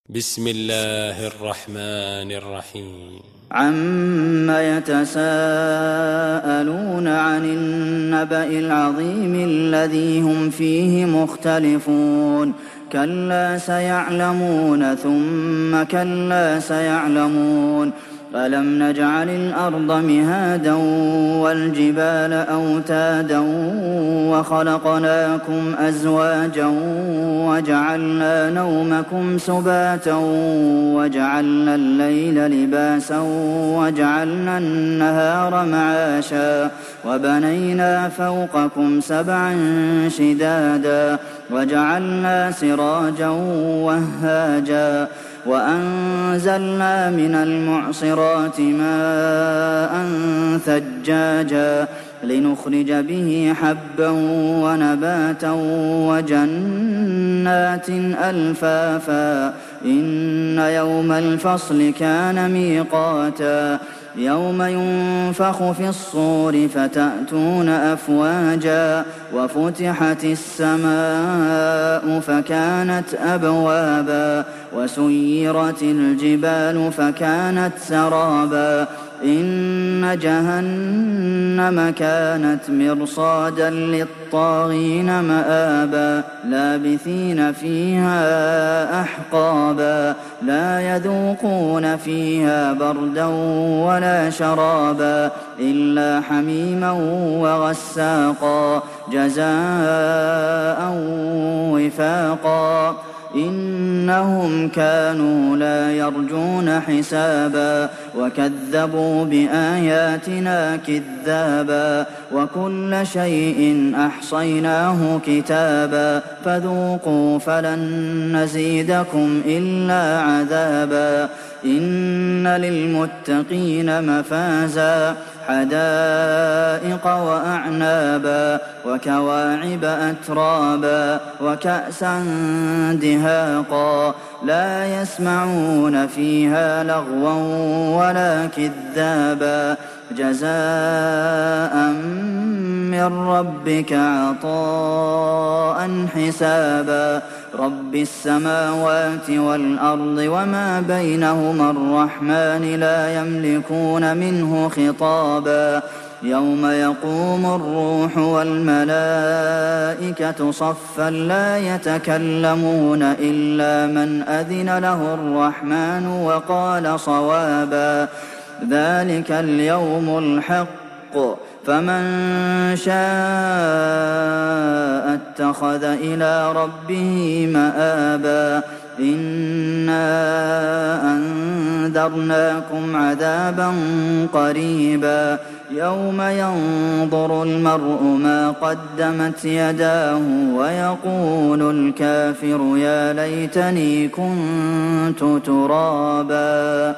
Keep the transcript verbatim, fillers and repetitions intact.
بسم الله الرحمن الرحيم. عَمَّ يَتَسَاءَلُونَ عَنِ النَّبَإِ الْعَظِيمِ الَّذِي هُمْ فِيهِ مُخْتَلِفُونَ كَلَّا سَيَعْلَمُونَ ثُمَّ كَلَّا سَيَعْلَمُونَ أَلَمْ نَجْعَلِ الْأَرْضَ مِهَادًا وَالْجِبَالَ أَوْتَادًا وَخَلَقْنَاكُمْ أَزْوَاجًا وَجَعَلْنَا نَوْمَكُمْ سُبَاتًا وَجَعَلْنَا اللَّيْلَ لِبَاسًا وَجَعَلْنَا النَّهَارَ مَعَاشًا وَبَنَيْنَا فَوْقَكُمْ سَبْعًا شِدَادًا وَجَعَلْنَا سِرَاجًا وَهَّاجًا وَأَنزَلْنَا مِنَ الْمُعْصِرَاتِ مَاءً ثَجَّاجًا لِّنُخْرِجَ بِهِ حَبًّا وَنَبَاتًا وَجَنَّاتٍ أَلْفَافًا إِنَّ يَوْمَ الْفَصْلِ كَانَ مِيقَاتًا يَوْمَ يُنفَخُ فِي الصُّورِ فَتَأْتُونَ أَفْوَاجًا وَفُتِحَتِ السَّمَاءُ فَكَانَتْ أَبْوَابًا وَسُيِّرَتِ الْجِبَالُ فَكَانَتْ سَرَابًا إِنَّ جَهَنَّمَ كَانَتْ مِرْصَادًا لِّلطَّاغِينَ مَآبًا لَّابِثِينَ فِيهَا أَحْقَابًا لَّا يَذُوقُونَ فِيهَا بَرْدًا وَلَا شَرَابًا إِلَّا حَمِيمًا وَغَسَّاقًا جَزَاءً وِفَاقًا إِنَّهُمْ كَانُوا لَا يَرْجُونَ حِسَابًا وَكَذَّبُوا بِآيَاتِنَا كِذَّابًا وَكُلَّ شَيْءٍ أَحْصَيْنَاهُ كِتَابًا فَذُوقُوا فَلَن نَّزِيدَكُمْ إِلَّا عَذَابًا إِنَّ لِلْمُتَّقِينَ مَفَازًا حَدَائِقَ وَأَعْنَابًا وَكَوَاعِبَ أَتْرَابًا وَكَأْسًا دِهَاقًا لَّا يَسْمَعُونَ فِيهَا لَغْوًا وَلَا كِذَّابًا جَزَاءً مِّن رَّبِّكَ عَطَاءً حِسَابًا رَّبِّ السَّمَاوَاتِ وَالْأَرْضِ وَمَا بَيْنَهُمَا الرَّحْمَٰنِ لَا يَمْلِكُونَ مِنْهُ خِطَابًا يَوْمَ يَقُومُ الرُّوحُ وَالْمَلَائِكَةُ صَفًّا لَّا يَتَكَلَّمُونَ إِلَّا مَنْ أَذِنَ لَهُ الرَّحْمَٰنُ وَقَالَ صَوَابًا ذَٰلِكَ الْيَوْمُ الْحَقُّ فَمَن شَاءَ اتَّخَذَ إِلَىٰ رَبِّهِ مَآبًا إِنَّا أَنذَرْنَاكُمْ عَذَابًا قَرِيبًا يَوْمَ يَنظُرُ الْمَرْءُ مَا قَدَّمَتْ يَدَاهُ وَيَقُولُ الْكَافِرُ يَا لَيْتَنِي كُنتُ تُرَابًا.